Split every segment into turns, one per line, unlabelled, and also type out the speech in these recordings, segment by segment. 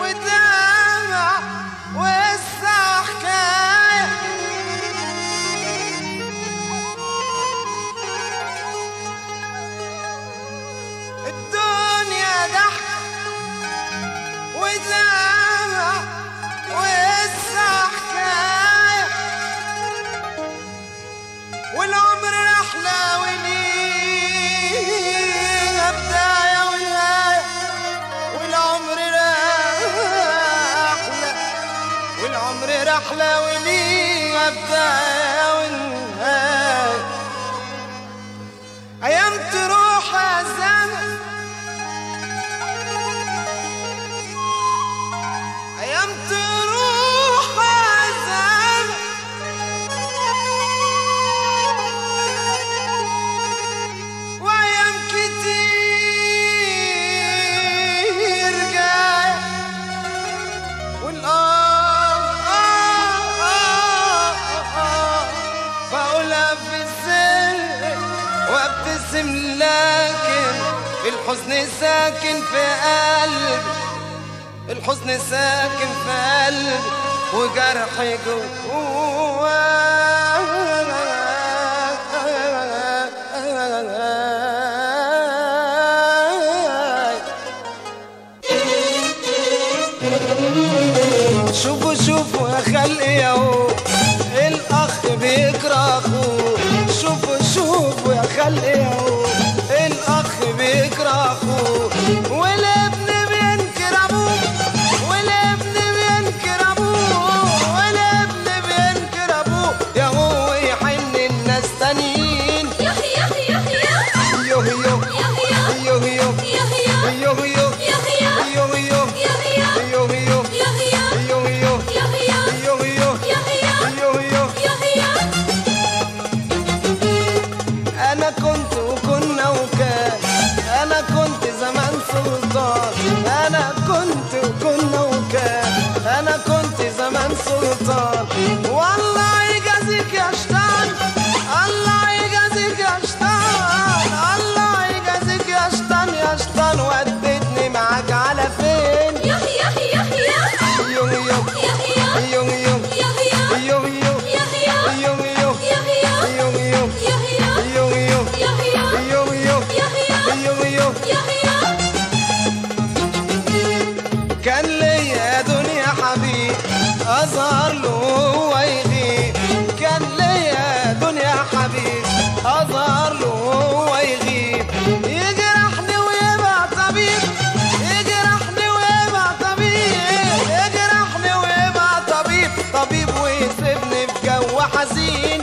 ودمع وقصة حكاية. الدنيا ضحك ودمع وقصة حكاية، والعمر رحلة وليها بداية ونهاية. والعمر رحلة وليها بداية ونهاية. أيام تروح يا زمن، أيام تروح يا زمن، وأيام كتير جاية. بقولها في السر وابتسم، لكن الحزن ساكن في قلبي، الحزن ساكن في قلبي وجرحي شوفوا شوفوا يا خلقي اهو الاخ بيكره اخوه. شوفوا شوفوا يا خلقي اهو الاخ بيكره اخوه، والابن بينكر ابوه، والابن بينكر ابوه، والابن بينكر ابوه. يا هو يحن الناس تانيين، يوه يوه يوه يوه يوه يوه يوه أنا كنت وكنا وكان، أنا كنت زمان سلطان، أنا كنت وكنا وكان، أنا كنت زمان سلطان. والله يجازيك يا شيطان، الله يجازيك يا شيطان، الله يجازيك يا شيطان، يا شيطان ودتني معاك على فين؟ يوه يوه يوه يوه يوه يوه يوه يوه كان ليا دنيا حبيب أظهر له هو يغيب، كان ليا دنيا حبيب أظهر له هو يغيب. يجرحني ويبقى طبيب، يجرحني ويبقى طبيب، يجرحني ويبقى طبيب، طبيب ويسيبني في جو حزين.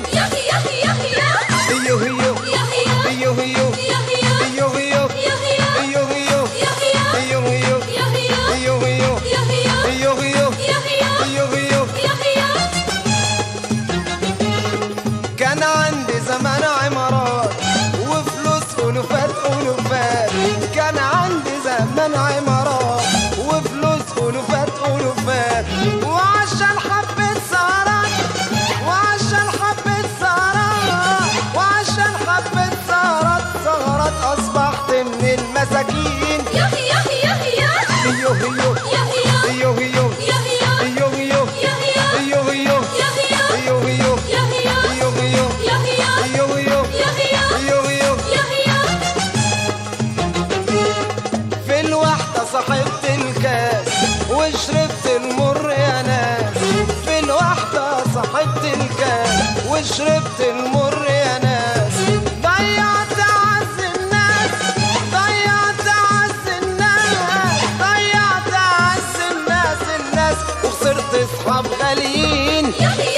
كان عندي زمان عمارات وفلوس ألوفات ألوفات، كان عندي زمان عمارات وفلوس ألوفات ألوفات، وعشان حبة سهرات، وعشان حبة سهرات، وعشان حبة سهرات، سهرات أصبحت من المساكين. في الوحدة صاحبت الكاس وشربت المر يا ناس، في الوحدة صاحبت الكاس وشربت المر يا ناس. ضيعت أعز الناس، ضيعت أعز الناس، ضيعت أعز الناس، الناس وخسرت أصحاب غاليين.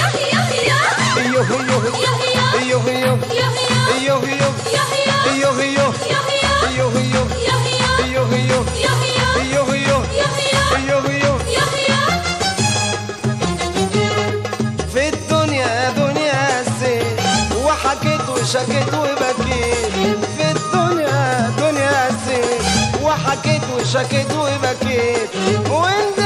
في الدنيا دنيا سير وحكيت وشكيت وبكيت، في الدنيا دنيا سير وحكيت وشكيت وبكيت، وانت